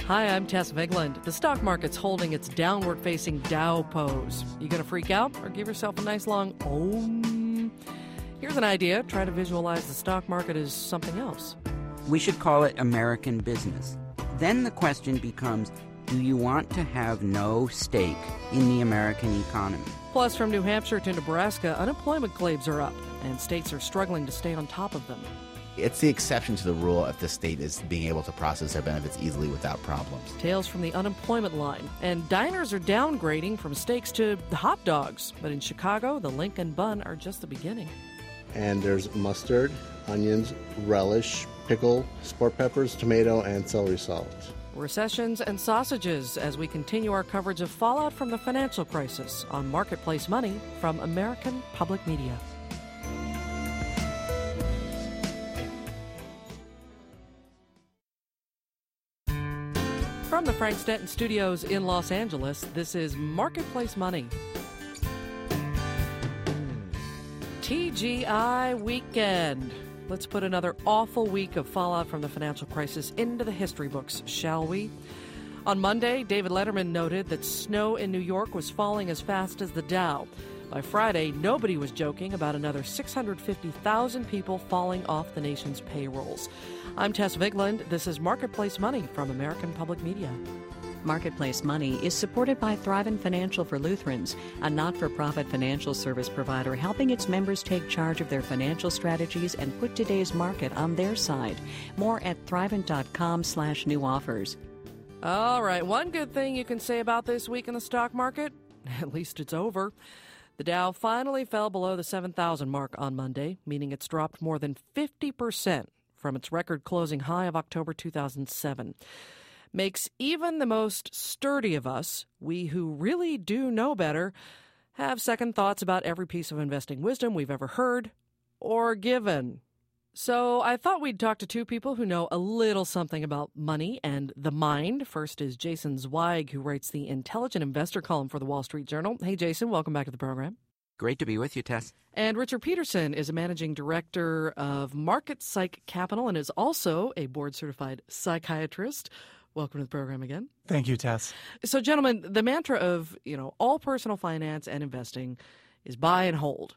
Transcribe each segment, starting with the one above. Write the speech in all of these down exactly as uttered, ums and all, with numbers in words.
Hi, I'm Tess Vigland. The stock market's holding its downward-facing Dow pose. You gonna freak out or give yourself a nice long om? Here's an idea. Try to visualize the stock market as something else. We should call it American business. Then the question becomes, do you want to have no stake in the American economy? Plus, from New Hampshire to Nebraska, unemployment claims are up, and states are struggling to stay on top of them. It's the exception to the rule if the state is being able to process their benefits easily without problems. Tales from the unemployment line. And diners are downgrading from steaks to hot dogs. But in Chicago, the Lincoln bun are just the beginning. And there's mustard, onions, relish, pickle, sport peppers, tomato, and celery salt. Recessions and sausages as we continue our coverage of fallout from the financial crisis on Marketplace Money from American Public Media. From the Frank Stanton Studios in Los Angeles, this is Marketplace Money. T G I Weekend. Let's put another awful week of fallout from the financial crisis into the history books, shall we? On Monday, David Letterman noted that snow in New York was falling as fast as the Dow. By Friday, nobody was joking about another six hundred fifty thousand people falling off the nation's payrolls. I'm Tess Vigland. This is Marketplace Money from American Public Media. Marketplace Money is supported by Thrivent Financial for Lutherans, a not-for-profit financial service provider helping its members take charge of their financial strategies and put today's market on their side. More at thrivent.com slash new offers. All right, one good thing you can say about this week in the stock market, at least it's over. The Dow finally fell below the seven thousand mark on Monday, meaning it's dropped more than fifty percent from its record closing high of October two thousand seven. Makes even the most sturdy of us, we who really do know better, have second thoughts about every piece of investing wisdom we've ever heard or given. So I thought we'd talk to two people who know a little something about money and the mind. First is Jason Zweig, who writes the Intelligent Investor column for the Wall Street Journal. Hey, Jason, welcome back to the program. Great to be with you, Tess. And Richard Peterson is a managing director of Market Psych Capital and is also a board-certified psychiatrist. Welcome to the program again. Thank you, Tess. So, gentlemen, the mantra of, you know, all personal finance and investing is buy and hold.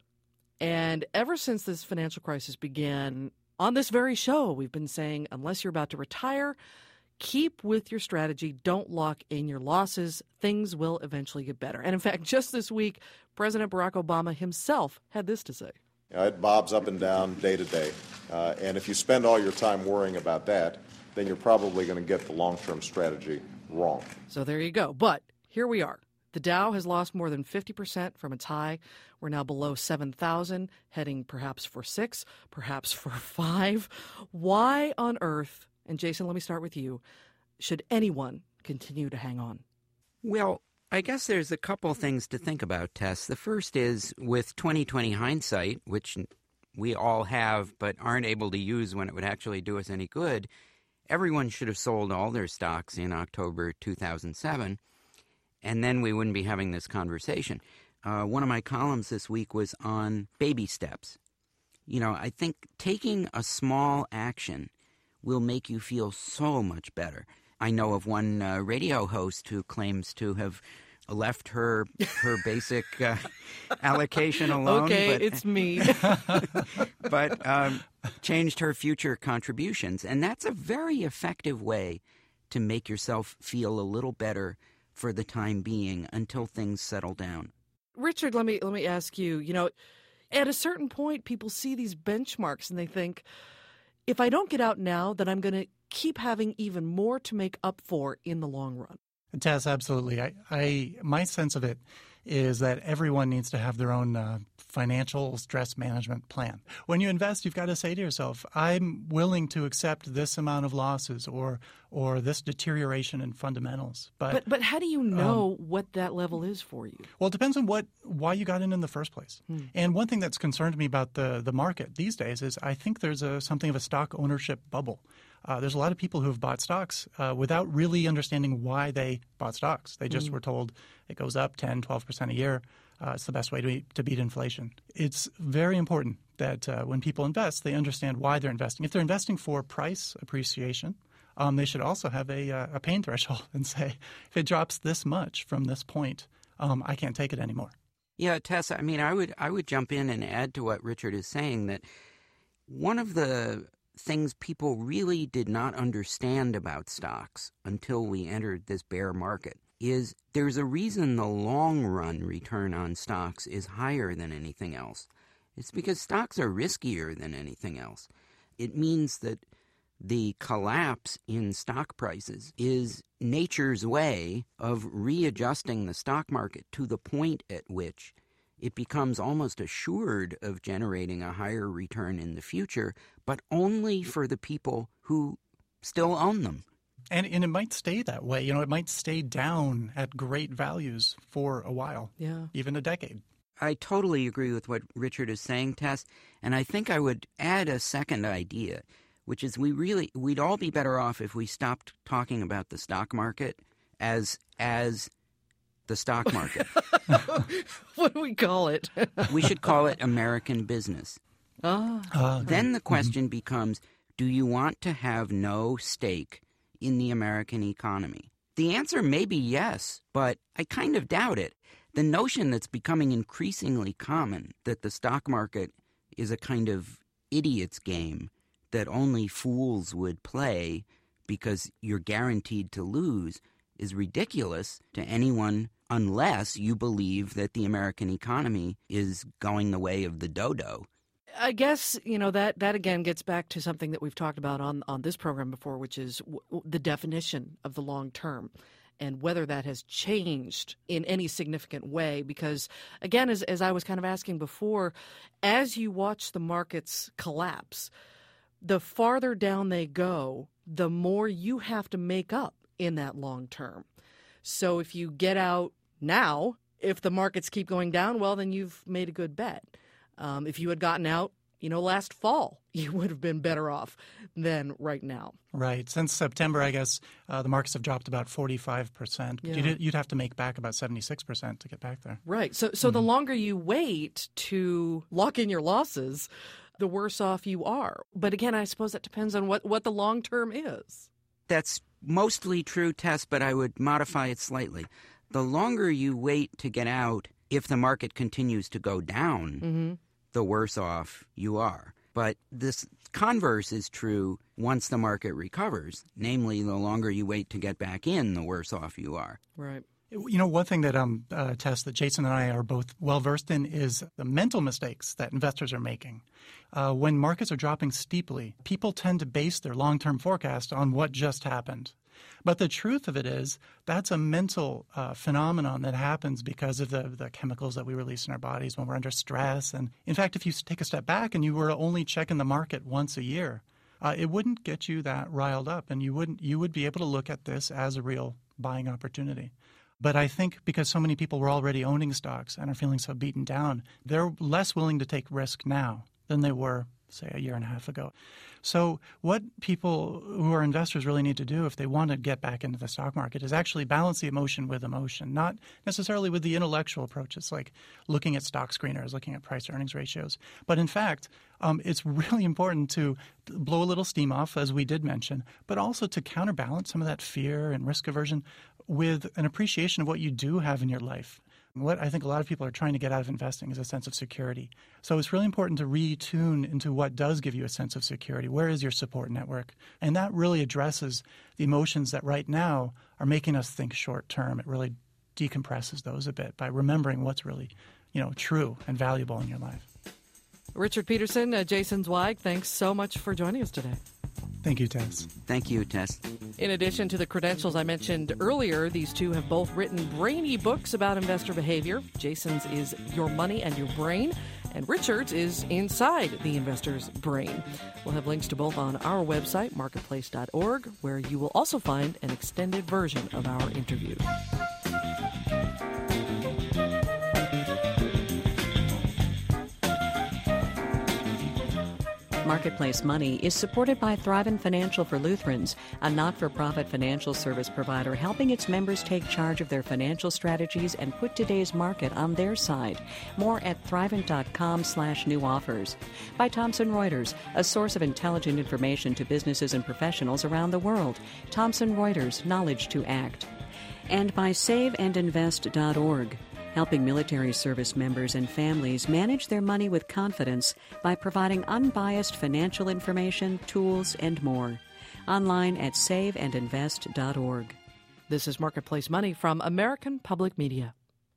And ever since this financial crisis began, on this very show, we've been saying, unless you're about to retire, keep with your strategy. Don't lock in your losses. Things will eventually get better. And in fact, just this week, President Barack Obama himself had this to say. You know, it bobs up and down day to day. Uh, and if you spend all your time worrying about that, then you're probably going to get the long-term strategy wrong. So there you go. But here we are. The Dow has lost more than fifty percent from its high. We're now below seven thousand, heading perhaps for six, perhaps for five. Why on earth, and Jason, let me start with you, should anyone continue to hang on? Well, I guess there's a couple things to think about, Tess. The first is with twenty twenty hindsight, which we all have but aren't able to use when it would actually do us any good, everyone should have sold all their stocks in October two thousand seven, and then we wouldn't be having this conversation. Uh, one of my columns this week was on baby steps. You know, I think taking a small action will make you feel so much better. I know of one uh, radio host who claims to have left her her basic uh, allocation alone. Okay, but, it's me. but um, changed her future contributions. And that's a very effective way to make yourself feel a little better for the time being until things settle down. Richard, let me let me ask you, you know, at a certain point, people see these benchmarks and they think, if I don't get out now, then I'm going to keep having even more to make up for in the long run. Tess, absolutely. I, I, my sense of it is that everyone needs to have their own uh, financial stress management plan. When you invest, you've got to say to yourself, I'm willing to accept this amount of losses or or this deterioration in fundamentals. But but, but how do you know um, what that level is for you? Well, it depends on what why you got in in the first place. Hmm. And one thing that's concerned me about the, the market these days is I think there's a something of a stock ownership bubble. Uh, there's a lot of people who have bought stocks uh, without really understanding why they bought stocks. They just mm. were told it goes up ten, twelve percent a year. Uh, it's the best way to, be, to beat inflation. It's very important that uh, when people invest, they understand why they're investing. If they're investing for price appreciation um, they should also have a, uh, a pain threshold and say, if it drops this much from this point, um, I can't take it anymore. Yeah, Tess, I mean, I would I would jump in and add to what Richard is saying that one of the things people really did not understand about stocks until we entered this bear market is there's a reason the long-run return on stocks is higher than anything else. It's because stocks are riskier than anything else. It means that the collapse in stock prices is nature's way of readjusting the stock market to the point at which it becomes almost assured of generating a higher return in the future, but only for the people who still own them. And, and it might stay that way. You know, it might stay down at great values for a while, yeah, even a decade. I totally agree with what Richard is saying, Tess, and I think I would add a second idea, which is we really we'd all be better off if we stopped talking about the stock market as as the stock market. What do we call it? We should call it American business. Oh. Uh, Then the question mm-hmm. becomes, do you want to have no stake in the American economy? The answer may be yes, but I kind of doubt it. The notion that's becoming increasingly common that the stock market is a kind of idiot's game that only fools would play because you're guaranteed to lose is ridiculous to anyone unless you believe that the American economy is going the way of the dodo. I guess, you know, that, that again gets back to something that we've talked about on, on this program before, which is w- the definition of the long term and whether that has changed in any significant way. Because, again, as, as I was kind of asking before, as you watch the markets collapse, the farther down they go, the more you have to make up in that long term. So if you get out now, if the markets keep going down, well, then you've made a good bet. Um, if you had gotten out, you know, last fall, you would have been better off than right now. Right. Since September, I guess, uh, the markets have dropped about forty-five percent. Yeah. You'd, you'd have to make back about seventy-six percent to get back there. Right. So, so mm-hmm. the longer you wait to lock in your losses, the worse off you are. But again, I suppose that depends on what, what the long term is. That's mostly true, Tess, but I would modify it slightly. The longer you wait to get out, if the market continues to go down, mm-hmm. the worse off you are. But this converse is true once the market recovers. Namely, the longer you wait to get back in, the worse off you are. Right. You know, one thing that um, uh, Tess, that Jason and I are both well-versed in is the mental mistakes that investors are making. Uh, when markets are dropping steeply, people tend to base their long-term forecast on what just happened. But the truth of it is that's a mental uh, phenomenon that happens because of the, the chemicals that we release in our bodies when we're under stress. And in fact, if you take a step back and you were only checking the market once a year, uh, it wouldn't get you that riled up, and you wouldn't you would be able to look at this as a real buying opportunity. But I think because so many people were already owning stocks and are feeling so beaten down, they're less willing to take risk now than they were, say, a year and a half ago. So what people who are investors really need to do if they want to get back into the stock market is actually balance the emotion with emotion, not necessarily with the intellectual approaches like looking at stock screeners, looking at price-earnings ratios. But in fact, um, it's really important to blow a little steam off, as we did mention, but also to counterbalance some of that fear and risk aversion with an appreciation of what you do have in your life. What I think a lot of people are trying to get out of investing is a sense of security. So it's really important to retune into what does give you a sense of security. Where is your support network? And that really addresses the emotions that right now are making us think short term. It really decompresses those a bit by remembering what's really, you know, true and valuable in your life. Richard Peterson, uh, Jason Zweig, thanks so much for joining us today. Thank you, Tess. Thank you, Tess. In addition to the credentials I mentioned earlier, these two have both written brainy books about investor behavior. Jason's is Your Money and Your Brain, and Richard's is Inside the Investor's Brain. We'll have links to both on our website, marketplace dot org, where you will also find an extended version of our interview. Marketplace Money is supported by Thrivent Financial for Lutherans, a not-for-profit financial service provider helping its members take charge of their financial strategies and put today's market on their side. More at thrivent.com slash new offers. By Thomson Reuters, a source of intelligent information to businesses and professionals around the world. Thomson Reuters, knowledge to act. And by save and invest dot org, helping military service members and families manage their money with confidence by providing unbiased financial information, tools, and more. Online at save and invest dot org. This is Marketplace Money from American Public Media.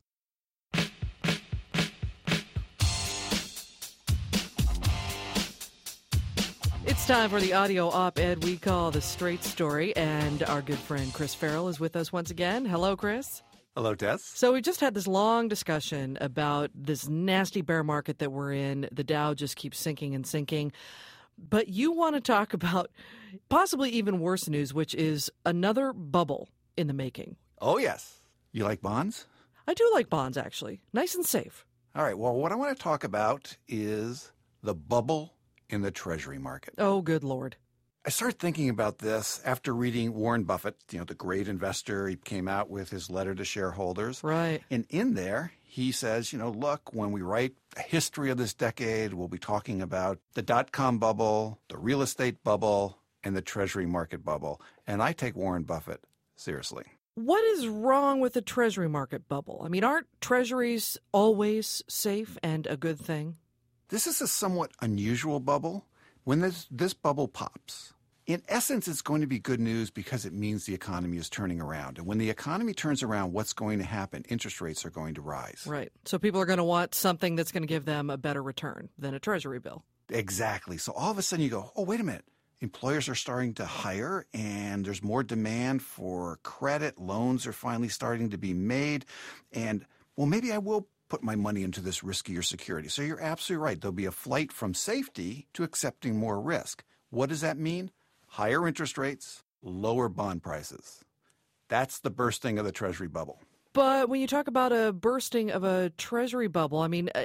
It's time for the audio op-ed we call The Straight Story, and our good friend Chris Farrell is with us once again. Hello, Chris. Hello, Tess. So we just had this long discussion about this nasty bear market that we're in. The Dow just keeps sinking and sinking. But you want to talk about possibly even worse news, which is another bubble in the making. Oh, yes. You like bonds? I do like bonds, actually. Nice and safe. All right. Well, what I want to talk about is the bubble in the Treasury market. Oh, good Lord. I started thinking about this after reading Warren Buffett, you know, the great investor. He came out with his letter to shareholders. Right. And in there, he says, you know, look, when we write a history of this decade, we'll be talking about the dot-com bubble, the real estate bubble, and the Treasury market bubble. And I take Warren Buffett seriously. What is wrong with the Treasury market bubble? I mean, aren't Treasuries always safe and a good thing? This is a somewhat unusual bubble. When this, this bubble pops, in essence, it's going to be good news because it means the economy is turning around. And when the economy turns around, what's going to happen? Interest rates are going to rise. Right. So people are going to want something that's going to give them a better return than a Treasury bill. Exactly. So all of a sudden you go, oh, wait a minute. Employers are starting to hire and there's more demand for credit. Loans are finally starting to be made. And, well, maybe I will put my money into this riskier security. So you're absolutely right. There'll be a flight from safety to accepting more risk. What does that mean? Higher interest rates, lower bond prices. That's the bursting of the Treasury bubble. But when you talk about a bursting of a Treasury bubble, I mean, uh,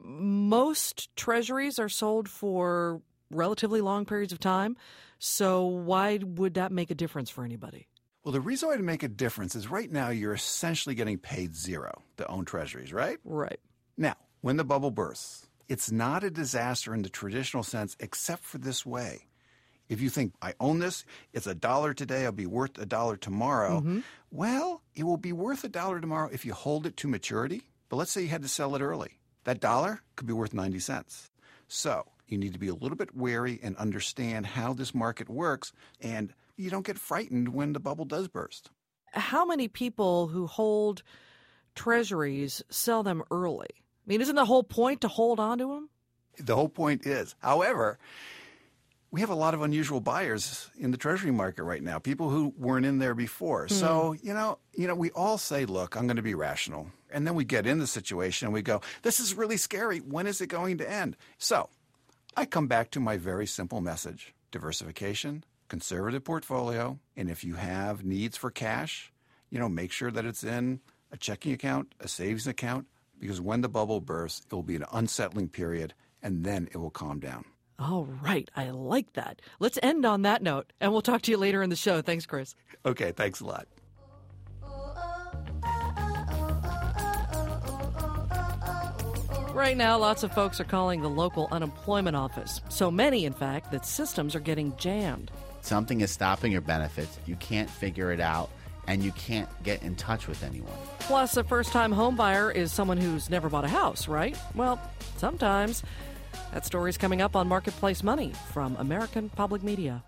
most Treasuries are sold for relatively long periods of time. So why would that make a difference for anybody? Well, the reason why it make a difference is right now you're essentially getting paid zero to own Treasuries, right? Right. Now, when the bubble bursts, it's not a disaster in the traditional sense except for this way. If you think, I own this, it's a dollar today, it'll be worth a dollar tomorrow. Mm-hmm. Well, it will be worth a dollar tomorrow if you hold it to maturity. But let's say you had to sell it early. That dollar could be worth ninety cents. So you need to be a little bit wary and understand how this market works, and you don't get frightened when the bubble does burst. How many people who hold Treasuries sell them early? I mean, isn't the whole point to hold on to them? The whole point is. However, we have a lot of unusual buyers in the Treasury market right now, people who weren't in there before. Hmm. So, you know, you know, we all say, look, I'm going to be rational. And then we get in the situation and we go, this is really scary. When is it going to end? So I come back to my very simple message: diversification, conservative portfolio, and if you have needs for cash, you know, make sure that it's in a checking account, a savings account, because when the bubble bursts, it will be an unsettling period, and then it will calm down. All right. I like that. Let's end on that note, and we'll talk to you later in the show. Thanks, Chris. Okay, thanks a lot. Right now, lots of folks are calling the local unemployment office. So many, in fact, that systems are getting jammed. Something is stopping your benefits. You can't figure it out, and you can't get in touch with anyone. Plus, a first-time home buyer is someone who's never bought a house, right? Well, sometimes. That story's coming up on Marketplace Money from American Public Media.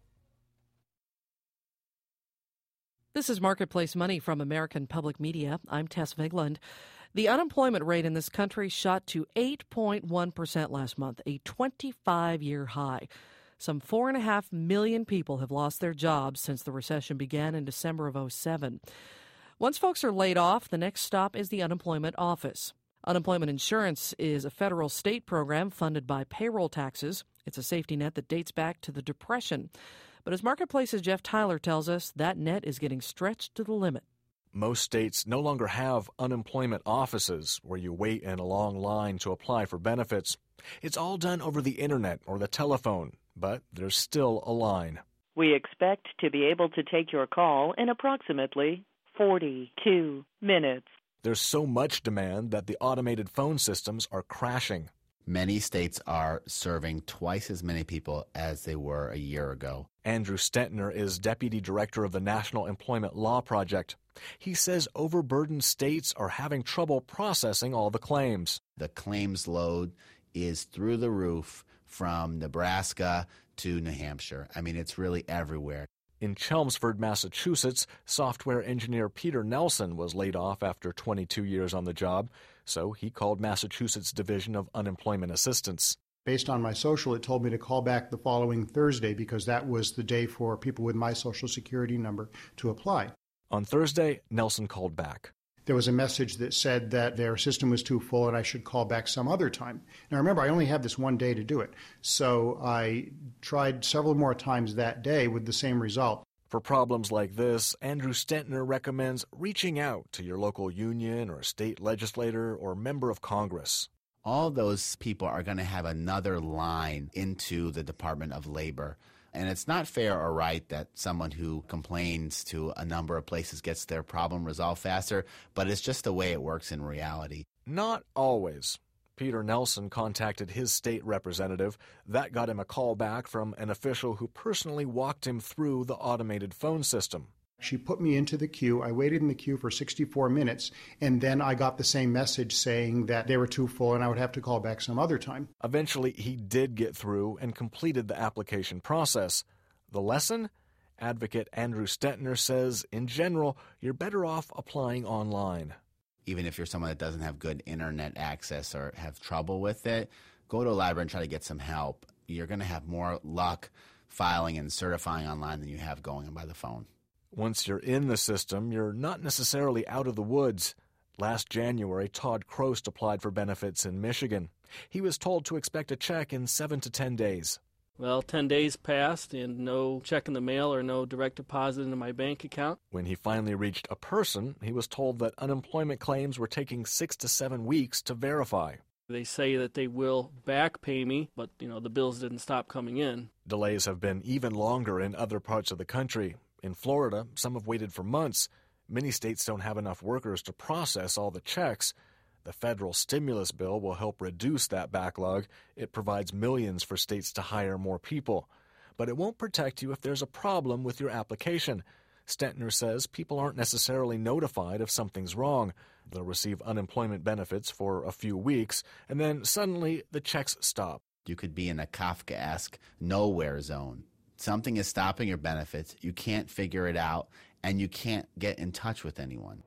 This is Marketplace Money from American Public Media. I'm Tess Vigland. The unemployment rate in this country shot to eight point one percent last month, a twenty-five-year high. Some four and a half million people have lost their jobs since the recession began in December of oh seven. Once folks are laid off, the next stop is the unemployment office. Unemployment insurance is a federal state program funded by payroll taxes. It's a safety net that dates back to the Depression. But as Marketplace's Jeff Tyler tells us, that net is getting stretched to the limit. Most states no longer have unemployment offices where you wait in a long line to apply for benefits. It's all done over the internet or the telephone, but there's still a line. We expect to be able to take your call in approximately forty-two minutes. There's so much demand that the automated phone systems are crashing. Many states are serving twice as many people as they were a year ago. Andrew Stentner is Deputy Director of the National Employment Law Project. He says overburdened states are having trouble processing all the claims. The claims load is through the roof from Nebraska to New Hampshire. I mean, it's really everywhere. In Chelmsford, Massachusetts, software engineer Peter Nelson was laid off after twenty-two years on the job, so he called Massachusetts Division of Unemployment Assistance. Based on my social, it told me to call back the following Thursday because that was the day for people with my Social Security number to apply. On Thursday, Nelson called back. There was a message that said that their system was too full and I should call back some other time. Now, remember, I only had this one day to do it. So I tried several more times that day with the same result. For problems like this, Andrew Stentner recommends reaching out to your local union or state legislator or member of Congress. All those people are going to have another line into the Department of Labor. And it's not fair or right that someone who complains to a number of places gets their problem resolved faster, but it's just the way it works in reality. Not always. Peter Nelson contacted his state representative. That got him a call back from an official who personally walked him through the automated phone system. She put me into the queue. I waited in the queue for sixty-four minutes, and then I got the same message saying that they were too full and I would have to call back some other time. Eventually, he did get through and completed the application process. The lesson? Advocate Andrew Stentner says, in general, you're better off applying online. Even if you're someone that doesn't have good internet access or have trouble with it, go to a library and try to get some help. You're going to have more luck filing and certifying online than you have going by the phone. Once you're in the system, you're not necessarily out of the woods. Last January, Todd Crost applied for benefits in Michigan. He was told to expect a check in seven to ten days. Well, ten days passed and no check in the mail or no direct deposit into my bank account. When he finally reached a person, he was told that unemployment claims were taking six to seven weeks to verify. They say that they will back pay me, but, you know, the bills didn't stop coming in. Delays have been even longer in other parts of the country. In Florida, some have waited for months. Many states don't have enough workers to process all the checks. The federal stimulus bill will help reduce that backlog. It provides millions for states to hire more people. But it won't protect you if there's a problem with your application. Stentner says people aren't necessarily notified if something's wrong. They'll receive unemployment benefits for a few weeks, and then suddenly the checks stop. You could be in a Kafkaesque nowhere zone. Something is stopping your benefits, you can't figure it out, and you can't get in touch with anyone.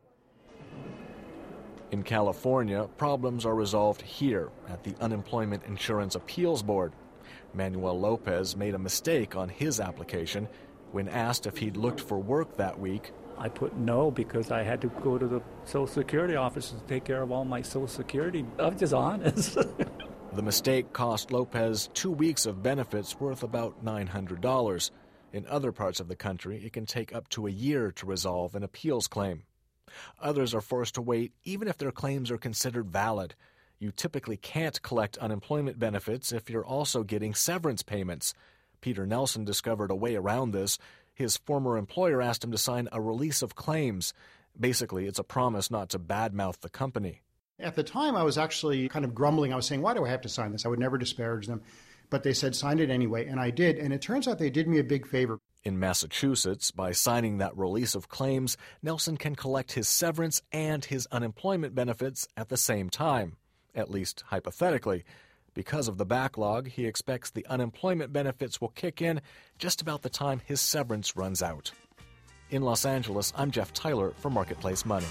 In California, problems are resolved here at the Unemployment Insurance Appeals Board. Manuel Lopez made a mistake on his application. When asked if he'd looked for work that week, I put no because I had to go to the Social Security office to take care of all my Social Security. I'm just honest. The mistake cost Lopez two weeks of benefits worth about nine hundred dollars. In other parts of the country, it can take up to a year to resolve an appeals claim. Others are forced to wait even if their claims are considered valid. You typically can't collect unemployment benefits if you're also getting severance payments. Peter Nelson discovered a way around this. His former employer asked him to sign a release of claims. Basically, it's a promise not to badmouth the company. At the time, I was actually kind of grumbling. I was saying, why do I have to sign this? I would never disparage them. But they said, sign it anyway, and I did. And it turns out they did me a big favor. In Massachusetts, by signing that release of claims, Nelson can collect his severance and his unemployment benefits at the same time, at least hypothetically. Because of the backlog, he expects the unemployment benefits will kick in just about the time his severance runs out. In Los Angeles, I'm Jeff Tyler for Marketplace Money.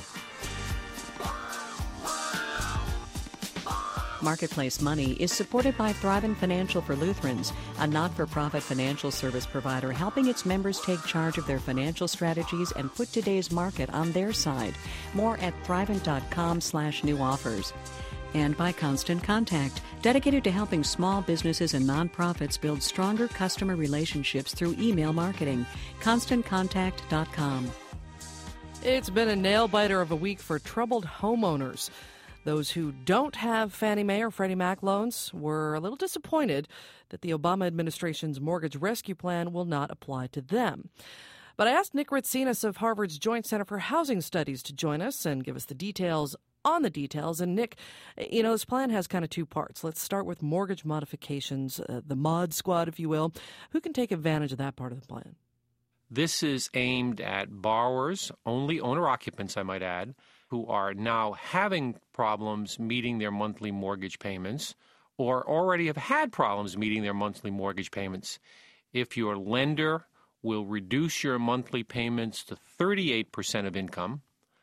Marketplace Money is supported by Thrivent Financial for Lutherans, a not-for-profit financial service provider helping its members take charge of their financial strategies and put today's market on their side. More at thrivent.com slash new offers. And by Constant Contact, dedicated to helping small businesses and nonprofits build stronger customer relationships through email marketing. constant contact dot com. It's been a nail-biter of a week for troubled homeowners. Those who don't have Fannie Mae or Freddie Mac loans were a little disappointed that the Obama administration's mortgage rescue plan will not apply to them. But I asked Nick Ritsinas of Harvard's Joint Center for Housing Studies to join us and give us the details on the details. And Nick, you know, this plan has kind of two parts. Let's start with mortgage modifications, uh, the mod squad, if you will. Who can take advantage of that part of the plan? This is aimed at borrowers, only owner-occupants, I might add, who are now having problems meeting their monthly mortgage payments or already have had problems meeting their monthly mortgage payments. If your lender will reduce your monthly payments to thirty-eight percent of income,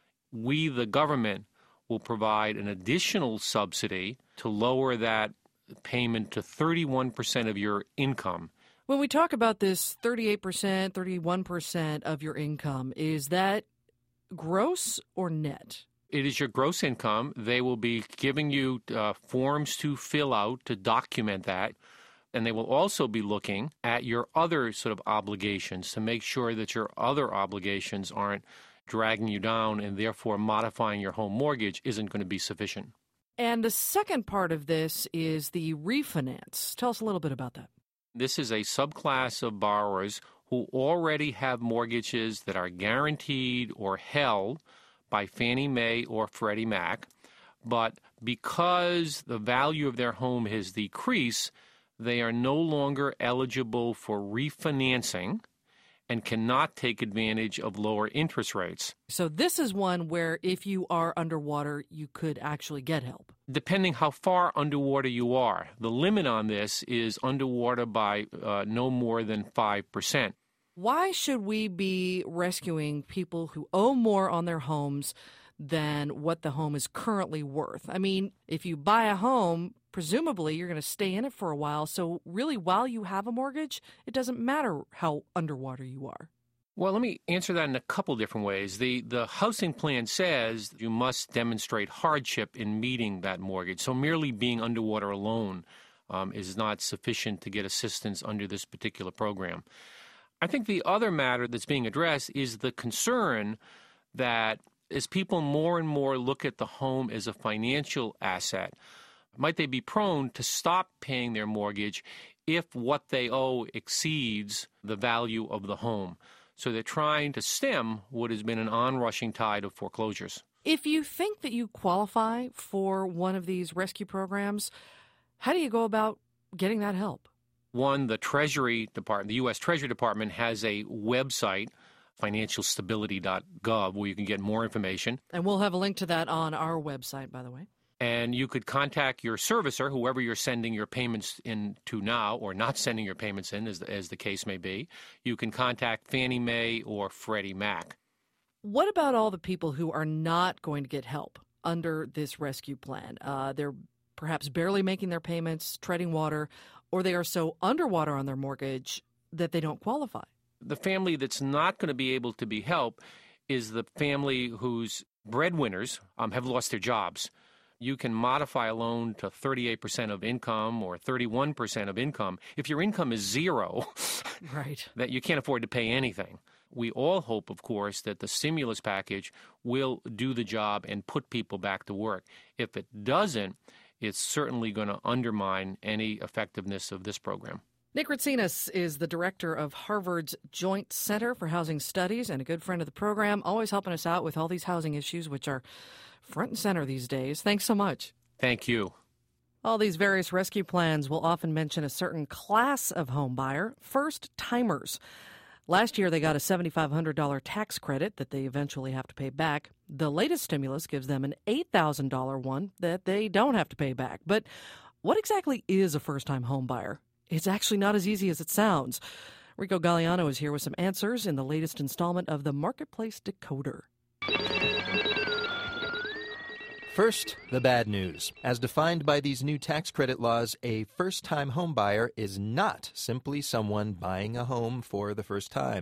we, the government, will provide an additional subsidy to lower that payment to thirty-one percent of your income. When we talk about this thirty-eight percent, thirty-one percent of your income, is that gross or net? It is your gross income. They will be giving you uh, forms to fill out to document that. And they will also be looking at your other sort of obligations to make sure that your other obligations aren't dragging you down, and therefore modifying your home mortgage isn't going to be sufficient. And the second part of this is the refinance. Tell us a little bit about that. This is a subclass of borrowers who already have mortgages that are guaranteed or held by Fannie Mae or Freddie Mac, but because the value of their home has decreased, they are no longer eligible for refinancing and cannot take advantage of lower interest rates. So this is one where if you are underwater, you could actually get help. Depending how far underwater you are. The limit on this is underwater by uh, no more than five percent. Why should we be rescuing people who owe more on their homes than what the home is currently worth? I mean, if you buy a home, presumably you're going to stay in it for a while. So really, while you have a mortgage, it doesn't matter how underwater you are. Well, let me answer that in a couple different ways. The the housing plan says you must demonstrate hardship in meeting that mortgage. So merely being underwater alone um, is not sufficient to get assistance under this particular program. I think the other matter that's being addressed is the concern that as people more and more look at the home as a financial asset, might they be prone to stop paying their mortgage if what they owe exceeds the value of the home? So they're trying to stem what has been an onrushing tide of foreclosures. If you think that you qualify for one of these rescue programs, how do you go about getting that help? One, the Treasury Department, the U S Treasury Department has a website, financial stability dot gov, where you can get more information. And we'll have a link to that on our website, by the way. And you could contact your servicer, whoever you're sending your payments in to now, or not sending your payments in, as the, as the case may be. You can contact Fannie Mae or Freddie Mac. What about all the people who are not going to get help under this rescue plan? Uh, they're perhaps barely making their payments, treading water, or they are so underwater on their mortgage that they don't qualify. The family that's not going to be able to be helped is the family whose breadwinners um, have lost their jobs. You can modify a loan to thirty-eight percent of income or thirty-one percent of income. If your income is zero, right, that you can't afford to pay anything. We all hope, of course, that the stimulus package will do the job and put people back to work. If it doesn't, it's certainly going to undermine any effectiveness of this program. Nick Ritsinas is the director of Harvard's Joint Center for Housing Studies and a good friend of the program, always helping us out with all these housing issues, which are front and center these days. Thanks so much. Thank you. All these various rescue plans will often mention a certain class of home buyer, first-timers. Last year, they got a seven thousand five hundred dollars tax credit that they eventually have to pay back. The latest stimulus gives them an eight thousand dollars one that they don't have to pay back. But what exactly is a first-time home buyer? It's actually not as easy as it sounds. Rico Galliano is here with some answers in the latest installment of the Marketplace Decoder. First, the bad news. As defined by these new tax credit laws, a first-time home buyer is not simply someone buying a home for the first time.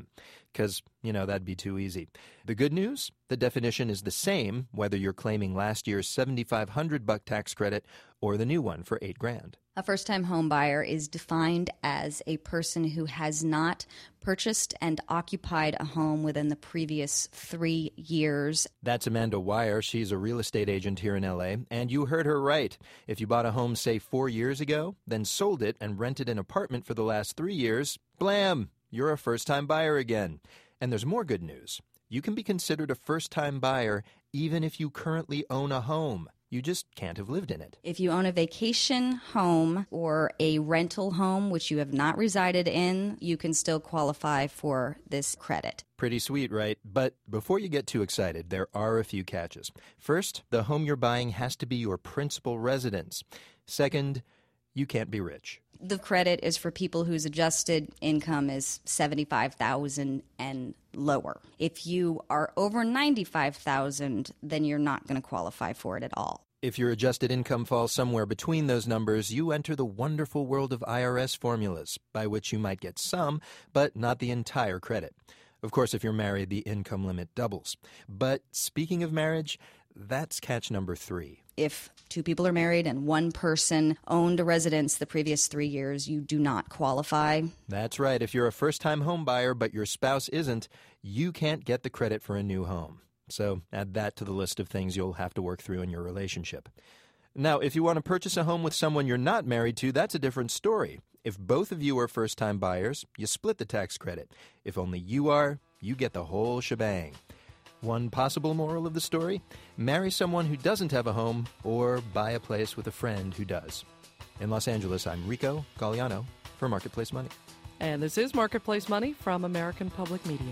because, you know, that'd be too easy. The good news? The definition is the same whether you're claiming last year's seventy-five hundred buck tax credit or the new one for eight grand. A first-time home buyer is defined as a person who has not purchased and occupied a home within the previous three years. That's Amanda Wire. She's a real estate agent here in L A, and you heard her right. If you bought a home, say, four years ago, then sold it and rented an apartment for the last three years, blam, you're a first-time buyer again. And there's more good news. You can be considered a first-time buyer even if you currently own a home. You just can't have lived in it. If you own a vacation home or a rental home which you have not resided in, you can still qualify for this credit. Pretty sweet, right? But before you get too excited, there are a few catches. First, the home you're buying has to be your principal residence. Second, you can't be rich. The credit is for people whose adjusted income is seventy-five thousand dollars and lower. If you are over ninety-five thousand dollars, then you're not going to qualify for it at all. If your adjusted income falls somewhere between those numbers, you enter the wonderful world of I R S formulas, by which you might get some, but not the entire credit. Of course, if you're married, the income limit doubles. But speaking of marriage, that's catch number three. If two people are married and one person owned a residence the previous three years, you do not qualify. That's right. If you're a first-time home buyer but your spouse isn't, you can't get the credit for a new home. So add that to the list of things you'll have to work through in your relationship. Now, if you want to purchase a home with someone you're not married to, that's a different story. If both of you are first-time buyers, you split the tax credit. If only you are, you get the whole shebang. One possible moral of the story? Marry someone who doesn't have a home or buy a place with a friend who does. In Los Angeles, I'm Rico Galliano for Marketplace Money. And this is Marketplace Money from American Public Media.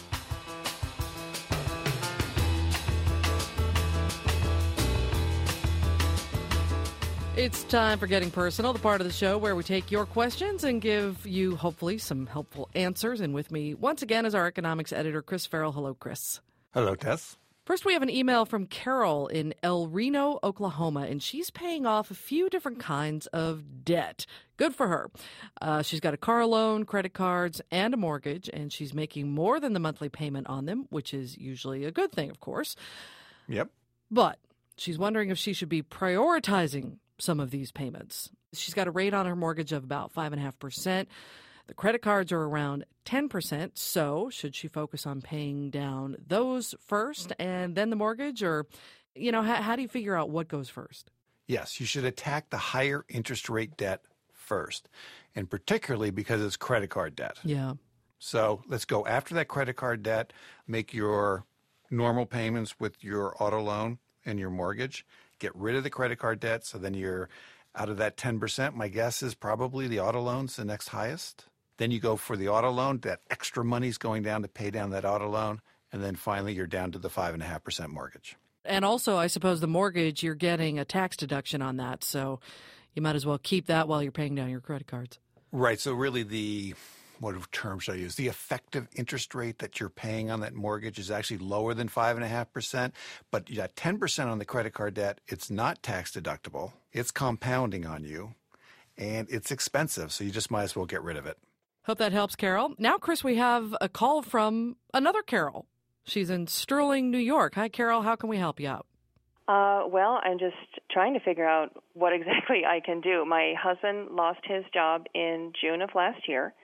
It's time for Getting Personal, the part of the show where we take your questions and give you, hopefully, some helpful answers. And with me, once again, is our economics editor, Chris Farrell. Hello, Chris. Hello, Tess. First, we have an email from Carol in El Reno, Oklahoma, and she's paying off a few different kinds of debt. Good for her. Uh, she's got a car loan, credit cards, and a mortgage, and she's making more than the monthly payment on them, which is usually a good thing, of course. Yep. But she's wondering if she should be prioritizing some of these payments. She's got a rate on her mortgage of about five point five percent. The credit cards are around ten percent, so should she focus on paying down those first and then the mortgage? Or, you know, how, how do you figure out what goes first? Yes, you should attack the higher interest rate debt first, and particularly because it's credit card debt. Yeah. So let's go after that credit card debt, make your normal payments with your auto loan and your mortgage, get rid of the credit card debt, so then you're out of that ten percent. My guess is probably the auto loan's the next highest. Then you go for the auto loan. That extra money's going down to pay down that auto loan. And then finally, you're down to the five point five percent mortgage. And also, I suppose the mortgage, you're getting a tax deduction on that. So you might as well keep that while you're paying down your credit cards. Right. So really the, what term should I use? The effective interest rate that you're paying on that mortgage is actually lower than five point five percent. But you got ten percent on the credit card debt. It's not tax deductible. It's compounding on you. And it's expensive. So you just might as well get rid of it. Hope that helps, Carol. Now, Chris, we have a call from another Carol. She's in Sterling, New York. Hi, Carol. How can we help you out? Uh, well, I'm just trying to figure out what exactly I can do. My husband lost his job in June of last year,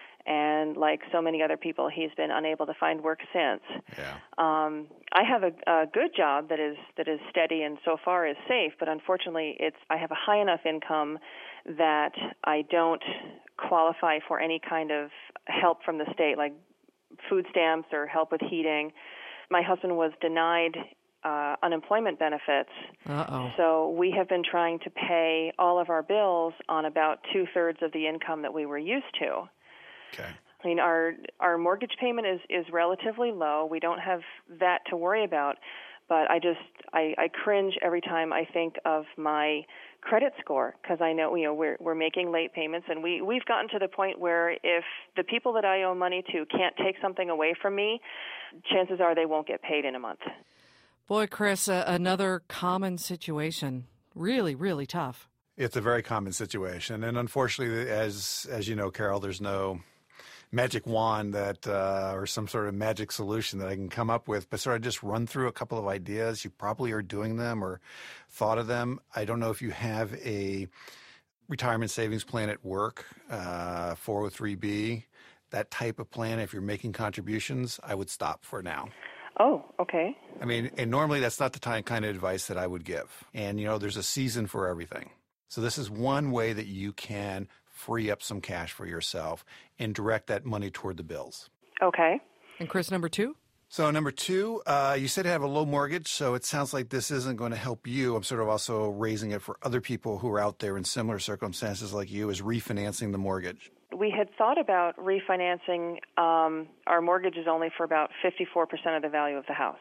and like so many other people, he's been unable to find work since. Yeah. Um, I have a, a good job that is that is steady and so far is safe, but unfortunately, it's I have a high enough income that I don't qualify for any kind of help from the state, like food stamps or help with heating. My husband was denied uh, unemployment benefits. Uh-oh. So we have been trying to pay all of our bills on about two-thirds of the income that we were used to. Okay. I mean, our our mortgage payment is, is relatively low. We don't have that to worry about. But I just, I, I cringe every time I think of my credit score because I know, you know, we're we're making late payments, and we, we've gotten to the point where if the people that I owe money to can't take something away from me, chances are they won't get paid in a month. Boy, Chris, uh, another common situation. Really, really tough. It's a very common situation. And unfortunately, as as you know, Carol, there's no magic wand that, uh, or some sort of magic solution that I can come up with, but sort of just run through a couple of ideas. You probably are doing them or thought of them. I don't know if you have a retirement savings plan at work, uh, four oh three B, that type of plan. If you're making contributions, I would stop for now. Oh, okay. I mean, and normally that's not the time, kind of advice that I would give. And, you know, there's a season for everything. So this is one way that you can free up some cash for yourself and direct that money toward the bills. Okay. And Chris, number two? So number two, uh, you said you have a low mortgage, so it sounds like this isn't going to help you. I'm sort of also raising it for other people who are out there in similar circumstances like you, is refinancing the mortgage. We had thought about refinancing. Um, our mortgage is only for about fifty-four percent of the value of the house.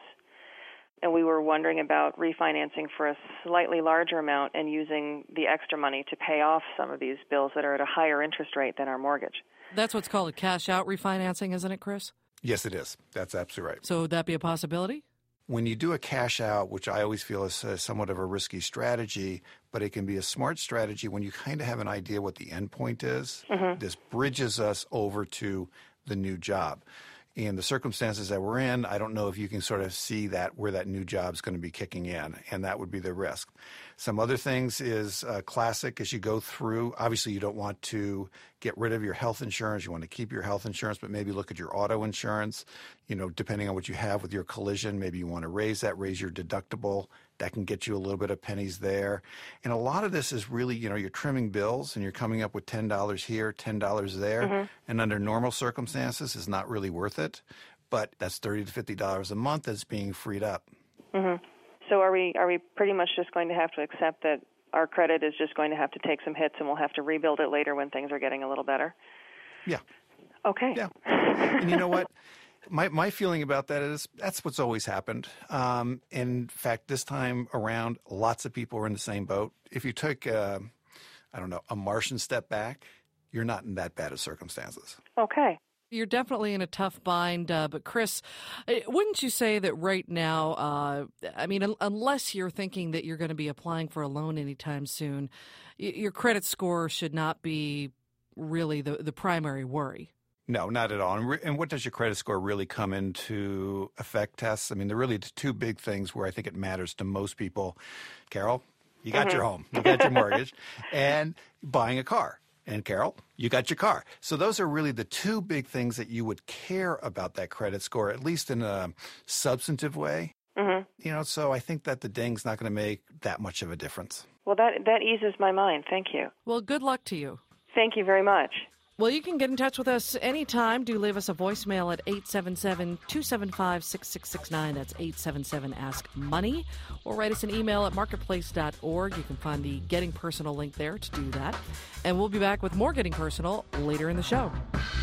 And we were wondering about refinancing for a slightly larger amount and using the extra money to pay off some of these bills that are at a higher interest rate than our mortgage. That's what's called a cash-out refinancing, isn't it, Chris? Yes, it is. That's absolutely right. So would that be a possibility? When you do a cash out, which I always feel is uh, somewhat of a risky strategy, but it can be a smart strategy when you kind of have an idea what the end point is. Mm-hmm. This bridges us over to the new job. In the circumstances that we're in, I don't know if you can sort of see that where that new job is going to be kicking in, and that would be the risk. Some other things is uh, classic as you go through. Obviously, you don't want to get rid of your health insurance. You want to keep your health insurance, but maybe look at your auto insurance. You know, depending on what you have with your collision, maybe you want to raise that, raise your deductible. That can get you a little bit of pennies there. And a lot of this is really, you know, you're trimming bills and you're coming up with ten dollars here, ten dollars there. Mm-hmm. And under normal circumstances, is not really worth it. But that's thirty to fifty dollars a month that's being freed up. Mm-hmm. So are we are we pretty much just going to have to accept that our credit is just going to have to take some hits and we'll have to rebuild it later when things are getting a little better? Yeah. Okay. Yeah. And you know what? My my feeling about that is that's what's always happened. Um, in fact, this time around, lots of people are in the same boat. If you took, uh, I don't know, a Martian step back, you're not in that bad of circumstances. Okay. You're definitely in a tough bind, uh, but Chris, wouldn't you say that right now, uh, I mean, un- unless you're thinking that you're going to be applying for a loan anytime soon, y- your credit score should not be really the, the primary worry? No, not at all. And, re- and what does your credit score really come into effect, Tess? I mean, there are really two big things where I think it matters to most people. Carol, you got mm-hmm. your home, you got your mortgage, and buying a car. And Carol, you got your car. So those are really the two big things that you would care about that credit score, at least in a substantive way. Mm-hmm. You know, so I think that the ding's not going to make that much of a difference. Well, that that eases my mind. Thank you. Well, good luck to you. Thank you very much. Well, you can get in touch with us anytime. Do leave us a voicemail at eight seven seven, two seven five, six six six nine. That's eight seven seven, ask money. Or write us an email at marketplace dot org. You can find the Getting Personal link there to do that. And we'll be back with more Getting Personal later in the show.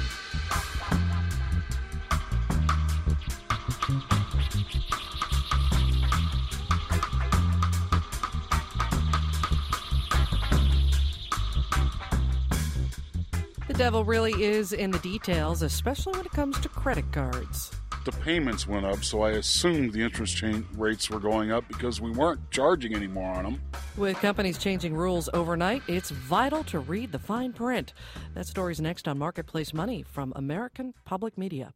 The devil really is in the details, especially when it comes to credit cards. The payments went up, so I assumed the interest chain rates were going up because we weren't charging anymore on them. With companies changing rules overnight, it's vital to read the fine print. That story's next on Marketplace Money from American Public Media.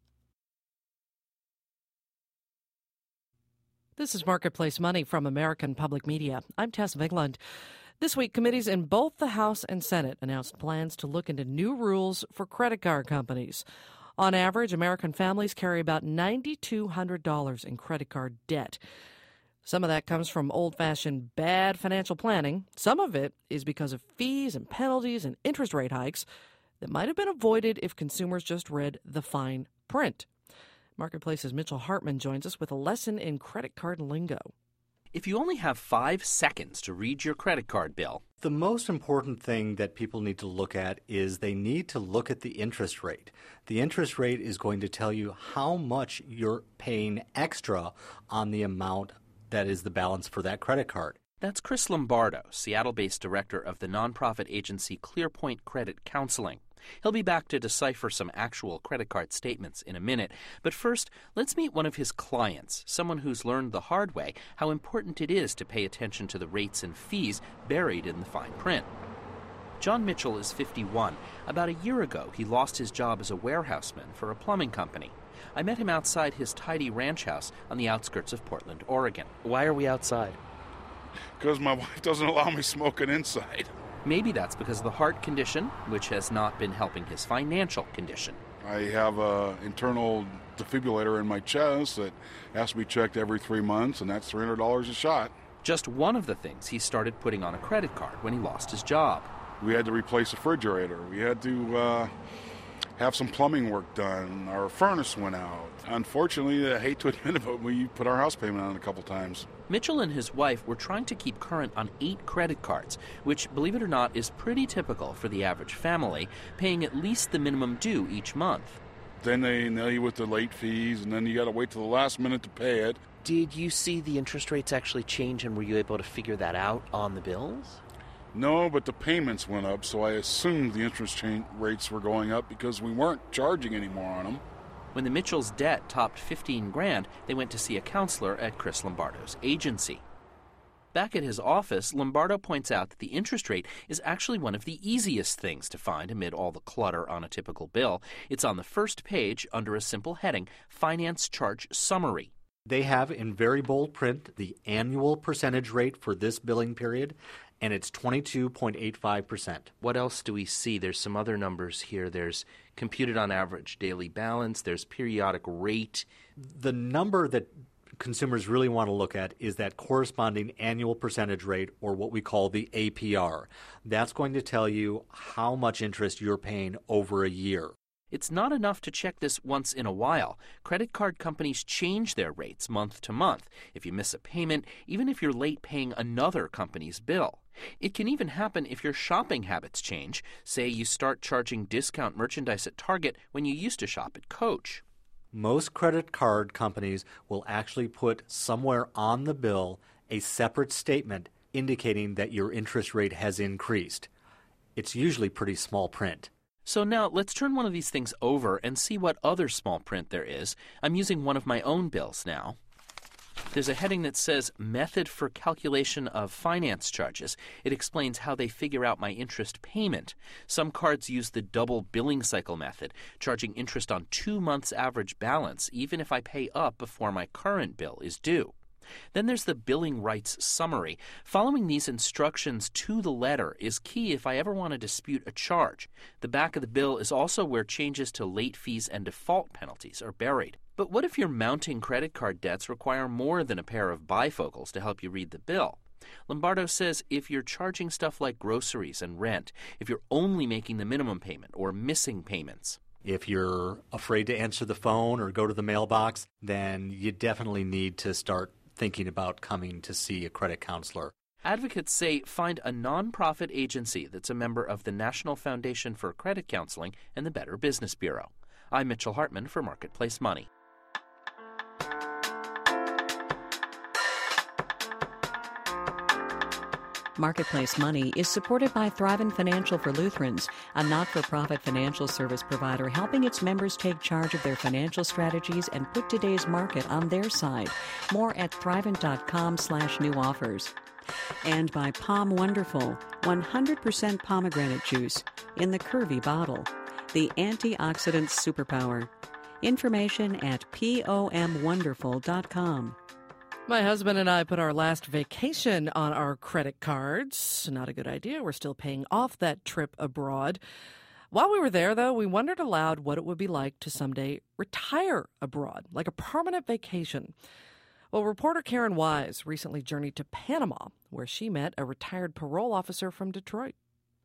This is Marketplace Money from American Public Media. I'm Tess Vigland. This week, committees in both the House and Senate announced plans to look into new rules for credit card companies. On average, American families carry about nine thousand two hundred dollars in credit card debt. Some of that comes from old-fashioned bad financial planning. Some of it is because of fees and penalties and interest rate hikes that might have been avoided if consumers just read the fine print. Marketplace's Mitchell Hartman joins us with a lesson in credit card lingo. If you only have five seconds to read your credit card bill, the most important thing that people need to look at is they need to look at the interest rate. The interest rate is going to tell you how much you're paying extra on the amount that is the balance for that credit card. That's Chris Lombardo, Seattle-based director of the nonprofit agency ClearPoint Credit Counseling. He'll be back to decipher some actual credit card statements in a minute. But first, let's meet one of his clients, someone who's learned the hard way how important it is to pay attention to the rates and fees buried in the fine print. John Mitchell is fifty-one. About a year ago, he lost his job as a warehouseman for a plumbing company. I met him outside his tidy ranch house on the outskirts of Portland, Oregon. Why are we outside? Because my wife doesn't allow me smoking inside. Maybe that's because of the heart condition, which has not been helping his financial condition. I have an internal defibrillator in my chest that has to be checked every three months, and that's three hundred dollars a shot. Just one of the things he started putting on a credit card when he lost his job. We had to replace a refrigerator. We had to uh, have some plumbing work done. Our furnace went out. Unfortunately, I hate to admit it, but we put our house payment on a couple times. Mitchell and his wife were trying to keep current on eight credit cards, which, believe it or not, is pretty typical for the average family, paying at least the minimum due each month. Then they nail you with the late fees, and then you got to wait till the last minute to pay it. Did you see the interest rates actually change, and were you able to figure that out on the bills? No, but the payments went up, so I assumed the interest cha- rates were going up because we weren't charging anymore on them. When the Mitchells' debt topped fifteen grand, they went to see a counselor at Chris Lombardo's agency. Back at his office, Lombardo points out that the interest rate is actually one of the easiest things to find amid all the clutter on a typical bill. It's on the first page under a simple heading, Finance Charge Summary. They have in very bold print the annual percentage rate for this billing period, and it's twenty-two point eight five percent. What else do we see? There's some other numbers here. There's computed on average daily balance. There's periodic rate. The number that consumers really want to look at is that corresponding annual percentage rate, or what we call the A P R. That's going to tell you how much interest you're paying over a year. It's not enough to check this once in a while. Credit card companies change their rates month to month if you miss a payment, even if you're late paying another company's bill. It can even happen if your shopping habits change. Say you start charging discount merchandise at Target when you used to shop at Coach. Most credit card companies will actually put somewhere on the bill a separate statement indicating that your interest rate has increased. It's usually pretty small print. So now let's turn one of these things over and see what other small print there is. I'm using one of my own bills now. There's a heading that says Method for Calculation of Finance Charges. It explains how they figure out my interest payment. Some cards use the double billing cycle method, charging interest on two months' average balance, even if I pay up before my current bill is due. Then there's the billing rights summary. Following these instructions to the letter is key if I ever want to dispute a charge. The back of the bill is also where changes to late fees and default penalties are buried. But what if your mounting credit card debts require more than a pair of bifocals to help you read the bill? Lombardo says if you're charging stuff like groceries and rent, if you're only making the minimum payment or missing payments. If you're afraid to answer the phone or go to the mailbox, then you definitely need to start thinking about coming to see a credit counselor. Advocates say find a nonprofit agency that's a member of the National Foundation for Credit Counseling and the Better Business Bureau. I'm Mitchell Hartman for Marketplace Money. Marketplace Money is supported by Thrivent Financial for Lutherans, a not-for-profit financial service provider helping its members take charge of their financial strategies and put today's market on their side. More at thrivent.com slash new offers. And by Palm Wonderful, one hundred percent pomegranate juice in the curvy bottle. The antioxidant superpower. Information at pom wonderful dot com. My husband and I put our last vacation on our credit cards. Not a good idea. We're still paying off that trip abroad. While we were there, though, we wondered aloud what it would be like to someday retire abroad, like a permanent vacation. Well, reporter Karen Wise recently journeyed to Panama, where she met a retired parole officer from Detroit.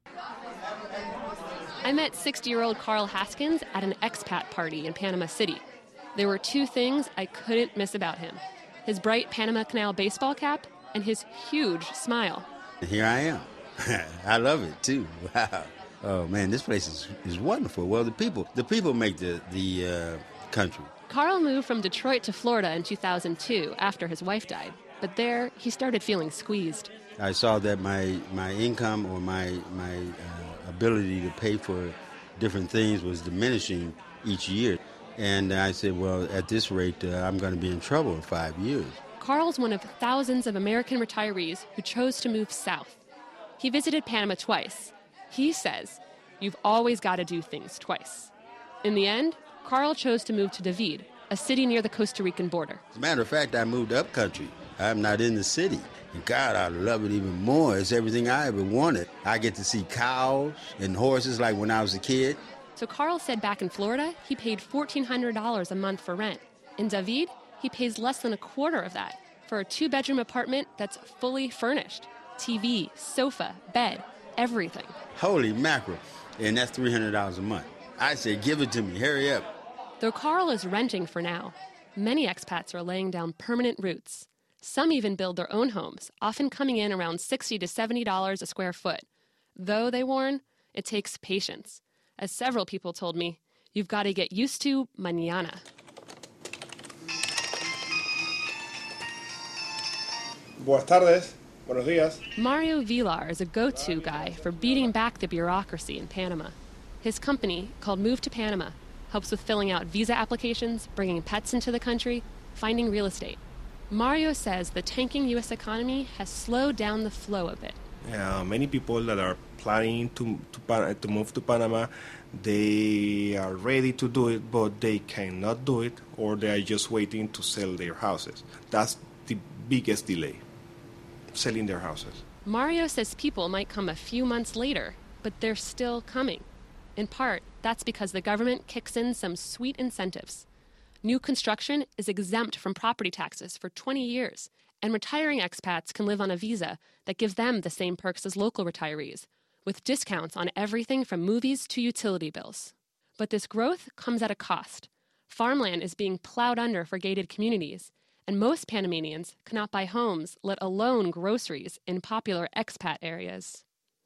I met sixty-year-old Carl Haskins at an expat party in Panama City. There were two things I couldn't miss about him: his bright Panama Canal baseball cap and his huge smile. Here I am. I love it, too. Wow. Oh, man, this place is, is wonderful. Well, the people the people make the, the uh, country. Carl moved from Detroit to Florida in two thousand two after his wife died. But there, he started feeling squeezed. I saw that my, my income or my, my uh, ability to pay for different things was diminishing each year. And I said, well, at this rate, uh, I'm going to be in trouble in five years. Carl's one of thousands of American retirees who chose to move south. He visited Panama twice. He says you've always got to do things twice. In the end, Carl chose to move to David, a city near the Costa Rican border. As a matter of fact, I moved up country. I'm not in the city. And God, I love it even more. It's everything I ever wanted. I get to see cows and horses like when I was a kid. So Carl said back in Florida, he paid fourteen hundred dollars a month for rent. In David, he pays less than a quarter of that for a two-bedroom apartment that's fully furnished. T V, sofa, bed, everything. Holy mackerel. And that's three hundred dollars a month. I said, give it to me. Hurry up. Though Carl is renting for now, many expats are laying down permanent roots. Some even build their own homes, often coming in around sixty to seventy dollars a square foot. Though, they warn, it takes patience. As several people told me, you've got to get used to mañana. Buenas tardes. Buenos días. Mario Villar is a go-to guy for beating back the bureaucracy in Panama. His company, called Move to Panama, helps with filling out visa applications, bringing pets into the country, finding real estate. Mario says the tanking U S economy has slowed down the flow a bit. Uh, many people that are planning to to, Pan- to move to Panama, they are ready to do it, but they cannot do it, or they are just waiting to sell their houses. That's the biggest delay, selling their houses. Mario says people might come a few months later, but they're still coming. In part, that's because the government kicks in some sweet incentives. New construction is exempt from property taxes for twenty years, and retiring expats can live on a visa that gives them the same perks as local retirees, with discounts on everything from movies to utility bills. But this growth comes at a cost. Farmland is being plowed under for gated communities, and most Panamanians cannot buy homes, let alone groceries, in popular expat areas.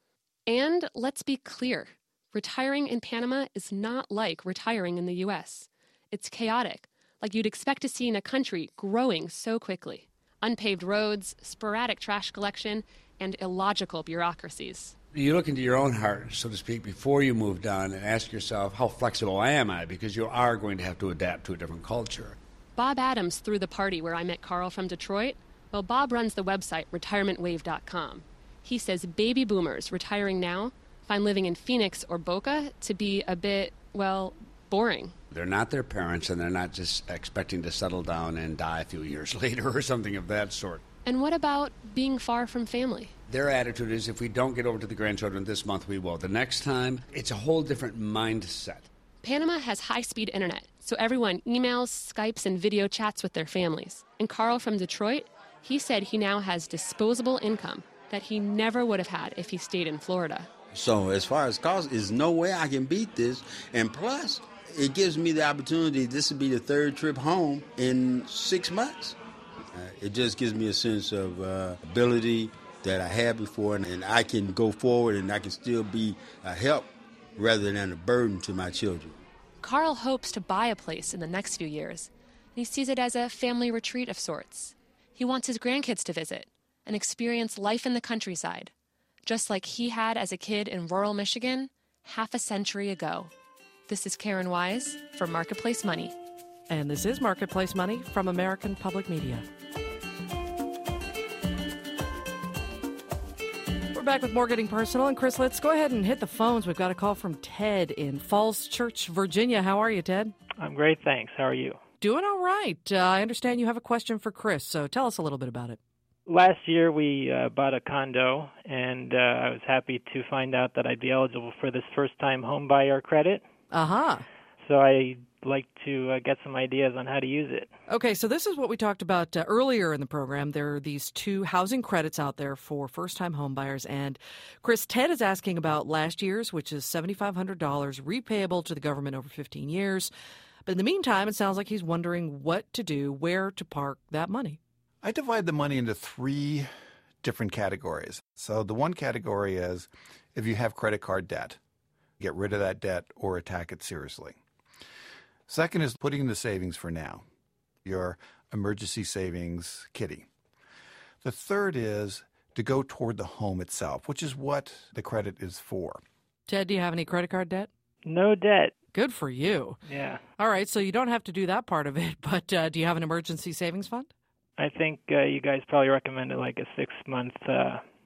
And let's be clear, retiring in Panama is not like retiring in the U S. It's chaotic, like you'd expect to see in a country growing so quickly. Unpaved roads, sporadic trash collection, and illogical bureaucracies. You look into your own heart, so to speak, before you move down and ask yourself, how flexible am I? Because you are going to have to adapt to a different culture. Bob Adams threw the party where I met Carl from Detroit. Well, Bob runs the website retirement wave dot com. He says baby boomers retiring now find living in Phoenix or Boca to be a bit, well, boring. They're not their parents, and they're not just expecting to settle down and die a few years later or something of that sort. And what about being far from family? Their attitude is, if we don't get over to the grandchildren this month, we will. The next time, it's a whole different mindset. Panama has high-speed internet, so everyone emails, Skypes, and video chats with their families. And Carl from Detroit, he said he now has disposable income that he never would have had if he stayed in Florida. So as far as cost, there's no way I can beat this. And plus, it gives me the opportunity, this will be the third trip home in six months. Uh, it just gives me a sense of uh, ability that I had before, and, and I can go forward and I can still be a help rather than a burden to my children. Carl hopes to buy a place in the next few years. He sees it as a family retreat of sorts. He wants his grandkids to visit and experience life in the countryside, just like he had as a kid in rural Michigan half a century ago. This is Karen Wise for Marketplace Money. And this is Marketplace Money from American Public Media. We're back with more Getting Personal. And Chris, let's go ahead and hit the phones. We've got a call from Ted in Falls Church, Virginia. How are you, Ted? I'm great, thanks. How are you? Doing all right. Uh, I understand you have a question for Chris, so tell us a little bit about it. Last year, we uh, bought a condo, and uh, I was happy to find out that I'd be eligible for this first-time home buyer credit. Uh-huh. So I'd like to uh, get some ideas on how to use it. Okay, so this is what we talked about uh, earlier in the program. There are these two housing credits out there for first-time home buyers. And, Chris, Ted is asking about last year's, which is seven thousand five hundred dollars, repayable to the government over fifteen years. But in the meantime, it sounds like he's wondering what to do, where to park that money. I divide the money into three different categories. So the one category is if you have credit card debt, get rid of that debt or attack it seriously. Second is putting in the savings for now, your emergency savings kitty. The third is to go toward the home itself, which is what the credit is for. Ted, do you have any credit card debt? No debt. Good for you. Yeah. All right, so you don't have to do that part of it, but uh, do you have an emergency savings fund? I think uh, you guys probably recommended like a six-month uh,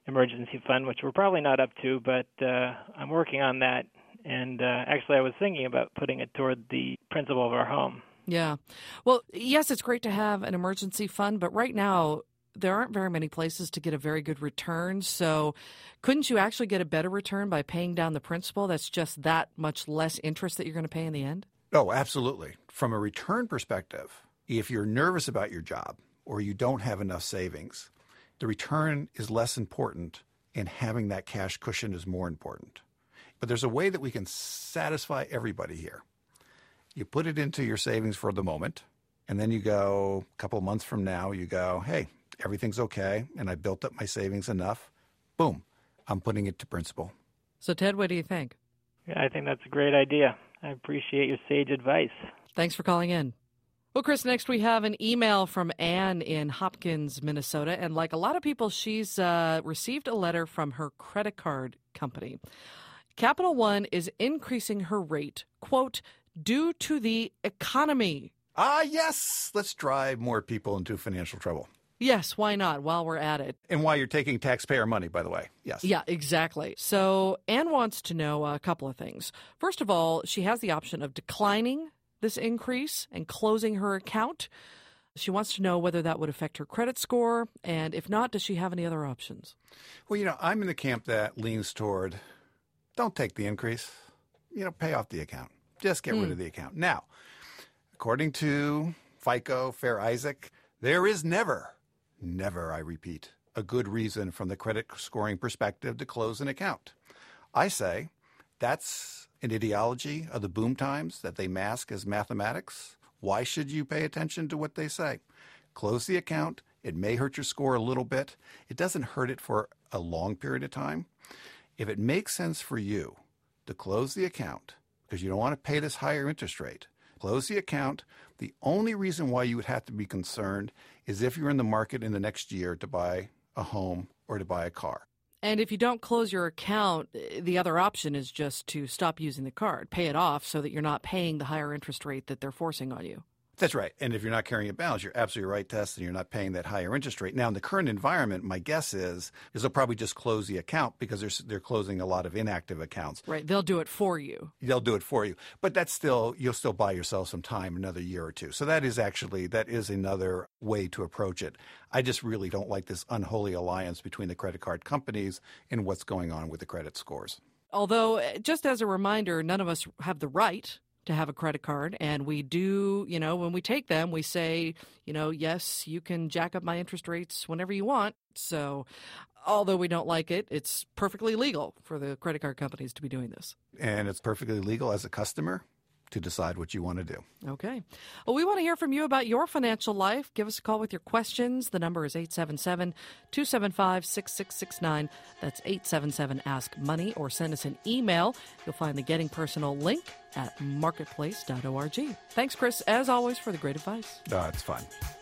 emergency fund, which we're probably not up to, but uh, I'm working on that. And uh, actually, I was thinking about putting it toward the principal of our home. Yeah. Well, yes, it's great to have an emergency fund, but right now there aren't very many places to get a very good return. So couldn't you actually get a better return by paying down the principal? That's just that much less interest that you're going to pay in the end? Oh, absolutely. From a return perspective, if you're nervous about your job or you don't have enough savings, the return is less important and having that cash cushion is more important. But there's a way that we can satisfy everybody here. You put it into your savings for the moment, and then you go a couple of months from now, you go, hey, everything's okay, and I built up my savings enough. Boom, I'm putting it to principal. So, Ted, what do you think? Yeah, I think that's a great idea. I appreciate your sage advice. Thanks for calling in. Well, Chris, next we have an email from Ann in Hopkins, Minnesota. And like a lot of people, she's uh, received a letter from her credit card company. Capital One is increasing her rate, quote, due to the economy. Ah, yes. Let's drive more people into financial trouble. Yes, why not, while we're at it. And while you're taking taxpayer money, by the way. Yes. Yeah, exactly. So Anne wants to know a couple of things. First of all, she has the option of declining this increase and closing her account. She wants to know whether that would affect her credit score. And if not, does she have any other options? Well, you know, I'm in the camp that leans toward don't take the increase. You know, pay off the account. Just get mm. rid of the account. Now, according to FICO, Fair Isaac, there is never, never, I repeat, a good reason from the credit scoring perspective to close an account. I say that's an ideology of the boom times that they mask as mathematics. Why should you pay attention to what they say? Close the account. It may hurt your score a little bit. It doesn't hurt it for a long period of time. If it makes sense for you to close the account because you don't want to pay this higher interest rate, close the account. The only reason why you would have to be concerned is if you're in the market in the next year to buy a home or to buy a car. And if you don't close your account, the other option is just to stop using the card, pay it off so that you're not paying the higher interest rate that they're forcing on you. That's right. And if you're not carrying a balance, you're absolutely right, Tess, and you're not paying that higher interest rate. Now, in the current environment, my guess is, is they'll probably just close the account because they're, they're closing a lot of inactive accounts. Right. They'll do it for you. They'll do it for you. But that's still, you'll still buy yourself some time, another year or two. So that is actually, that is another way to approach it. I just really don't like this unholy alliance between the credit card companies and what's going on with the credit scores. Although, just as a reminder, none of us have the right to have a credit card. And we do, you know, when we take them, we say, you know, yes, you can jack up my interest rates whenever you want. So although we don't like it, it's perfectly legal for the credit card companies to be doing this. And it's perfectly legal as a customer to decide what you want to do. Okay. Well, we want to hear from you about your financial life. Give us a call with your questions. The number is eight seven seven, two seven five, six six six nine. That's eight seven seven, ask money, or send us an email. You'll find the Getting Personal link at marketplace dot org. Thanks, Chris, as always, for the great advice. Oh, it's fun.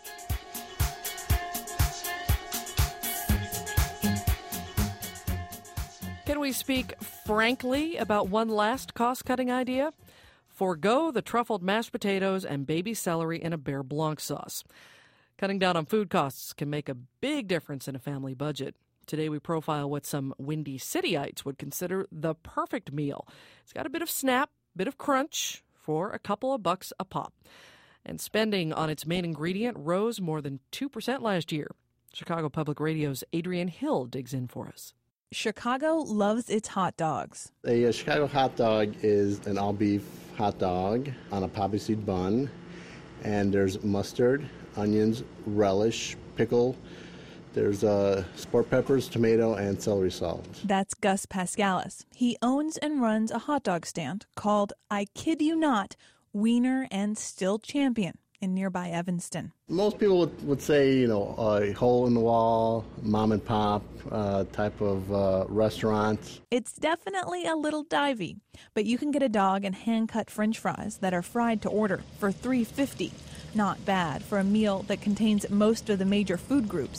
Can we speak frankly about one last cost-cutting idea? Forgo the truffled mashed potatoes and baby celery in a Beurre Blanc sauce. Cutting down on food costs can make a big difference in a family budget. Today we profile what some Windy Cityites would consider the perfect meal. It's got a bit of snap, bit of crunch for a couple of bucks a pop. And spending on its main ingredient rose more than two percent last year. Chicago Public Radio's Adrian Hill digs in for us. Chicago loves its hot dogs. A, a Chicago hot dog is an all-beef hot dog on a poppy seed bun, and there's mustard, onions, relish, pickle. There's uh, sport peppers, tomato, and celery salt. That's Gus Pascalis. He owns and runs a hot dog stand called, I kid you not, Wiener and Still Champion in nearby Evanston. Most people would, would say, you know, a hole-in-the-wall, mom-and-pop uh, type of uh, restaurant. It's definitely a little divey, but you can get a dog and hand-cut French fries that are fried to order for three dollars and fifty cents. Not bad for a meal that contains most of the major food groups.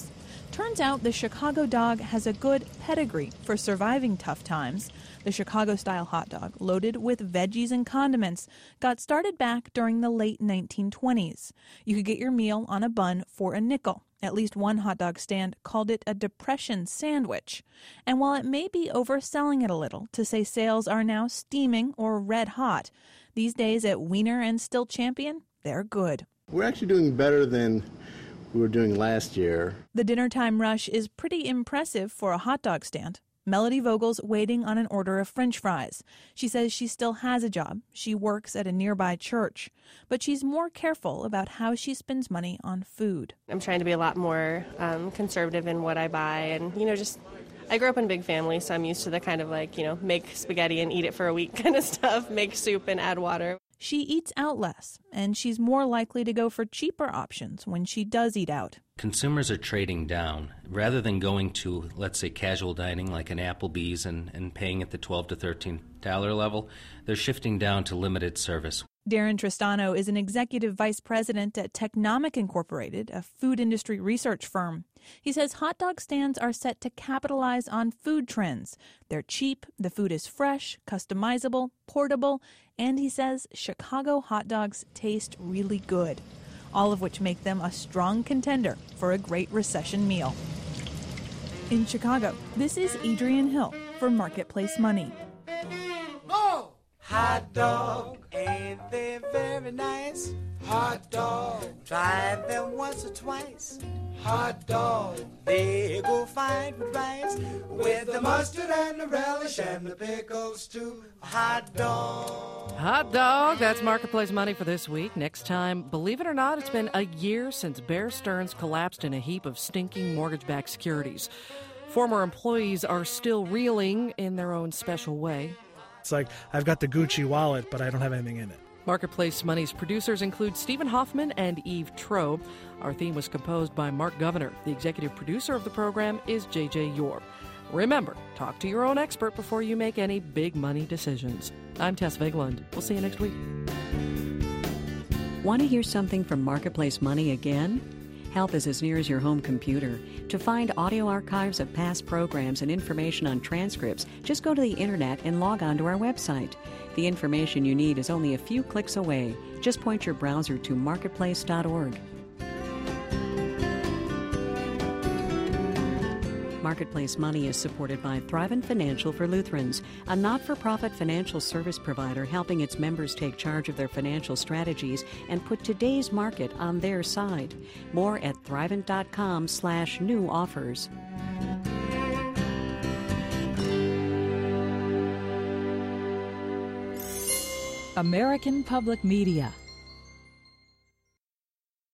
Turns out the Chicago dog has a good pedigree for surviving tough times. The Chicago-style hot dog, loaded with veggies and condiments, got started back during the late nineteen twenties. You could get your meal on a bun for a nickel. At least one hot dog stand called it a depression sandwich. And while it may be overselling it a little to say sales are now steaming or red hot, these days at Wiener and Still Champion, they're good. We're actually doing better than we were doing last year. The dinner time rush is pretty impressive for a hot dog stand. Melody Vogel's waiting on an order of French fries. She says she still has a job. She works at a nearby church. But she's more careful about how she spends money on food. I'm trying to be a lot more um, conservative in what I buy. And, you know, just, I grew up in a big family, so I'm used to the kind of like, you know, make spaghetti and eat it for a week kind of stuff, make soup and add water. She eats out less, and she's more likely to go for cheaper options when she does eat out. Consumers are trading down. Rather than going to, let's say, casual dining like an Applebee's and, and paying at the twelve to thirteen dollars level, they're shifting down to limited service. Darren Tristano is an executive vice president at Technomic Incorporated, a food industry research firm. He says hot dog stands are set to capitalize on food trends. They're cheap, the food is fresh, customizable, portable, and he says Chicago hot dogs taste really good, all of which make them a strong contender for a great recession meal. In Chicago, this is Adrienne Hill for Marketplace Money. Oh! Hot dog, ain't they very nice? Hot dog, try them once or twice. Hot dog, they go fine with rice, with the mustard and the relish and the pickles too. Hot dog. Hot dog, that's Marketplace Money for this week. Next time, believe it or not, it's been a year since Bear Stearns collapsed in a heap of stinking mortgage-backed securities. Former employees are still reeling in their own special way. It's like, I've got the Gucci wallet, but I don't have anything in it. Marketplace Money's producers include Stephen Hoffman and Eve Trobe. Our theme was composed by Mark Governor. The executive producer of the program is J J Yor. Remember, talk to your own expert before you make any big money decisions. I'm Tess Vigeland. We'll see you next week. Want to hear something from Marketplace Money again? Help is as near as your home computer. To find audio archives of past programs and information on transcripts, just go to the internet and log on to our website. The information you need is only a few clicks away. Just point your browser to marketplace dot org. Marketplace Money is supported by Thrivent Financial for Lutherans, a not-for-profit financial service provider helping its members take charge of their financial strategies and put today's market on their side. More at thrivent.com slash new offers. American Public Media